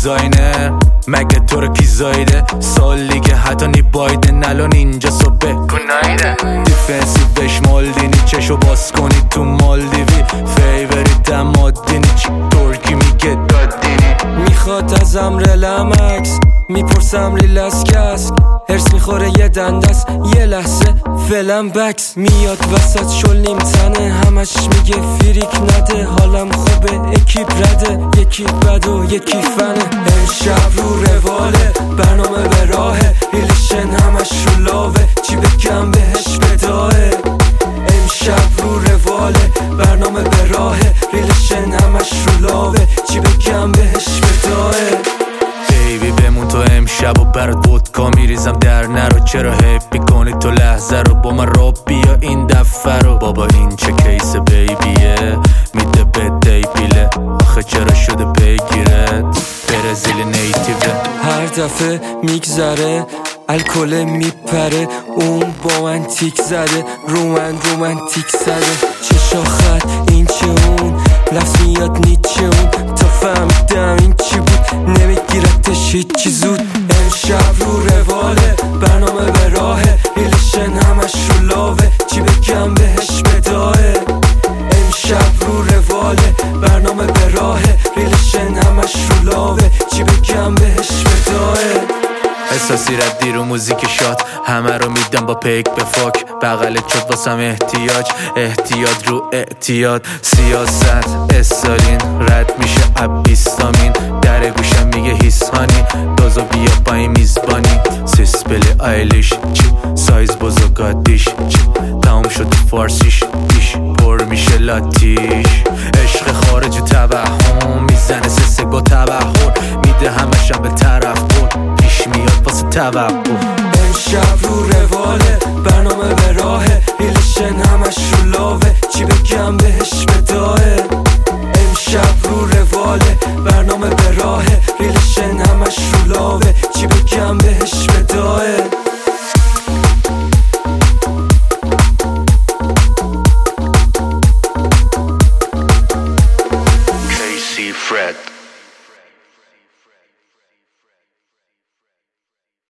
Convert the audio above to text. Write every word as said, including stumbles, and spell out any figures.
دیزاینر مگه تو رو کی زایده سال دیگه حتی نی بایدن الان اینجا صبح گنایده دیفنسیوش مالدینی چشو باز کنی تو مالدیوی فیوری دمادینی چی ترکی میگه دادینی میخواد ازم رلمکس میپرسم ریلس کس هرس میخوره یه دندست یه لحظه فلم بکس میاد وسط شل نیم تنه همش میگه فریک نده حالم خوبه اکیپ رده یکی بد و یکی فنه امشب رو رواله برنامه به راهه ریلیشن همش رو لاوه چی بگم بهش بداهه امشب رو رواله برنامه به راهه ریلیشن همش رو لاوه چی بگم بهش بداهه بیبی بمون تو امشب و برات ودکا میریزم در نرو چرا حیف میکنی تو لحظه رو با من رو بیا این دفعه رو بابا این چه کیس بیبیه میده به دی پیله آخه چرا شده پیگیرت برزیل نیتیوه هر دفعه میگذره الکل میپره اون با من تیک زده رو من رومانتیک زده چه شاخت این چه اون لفظ میاد نیچه اون تا فهمیدم این چی بود نمیگیرتش هیچی زود امشب رو رواله برنامه به راهه ریلیشن همش رو لاوه چی بگم بهش بداهه امشب رو رواله برنامه به راهه ریلیشن همش رو لاوه چی بگم بهش بداهه احساسی ردی رو موزیک شاد همه رو میدم با پیک به فاک بغلت شد واسم احتیاج احتیاط رو اعتیاد سیاست استالین رد میشه ابیستامین در گوشم میگه هیسانی دوزو بیا با این میزبانی سیسپلی آیلیش چی سایز بزرگاتیش چی تمام شد فارسیش دیش پر میشه لاتیش عشق خارج و توهم میزنه سسه با تبهر میده همشم به طرف برد پیش میاد واسه توقع امشب رو رواله برنامه به راهه ریلیشن همش رو لاوه چی بگم بهش بداهه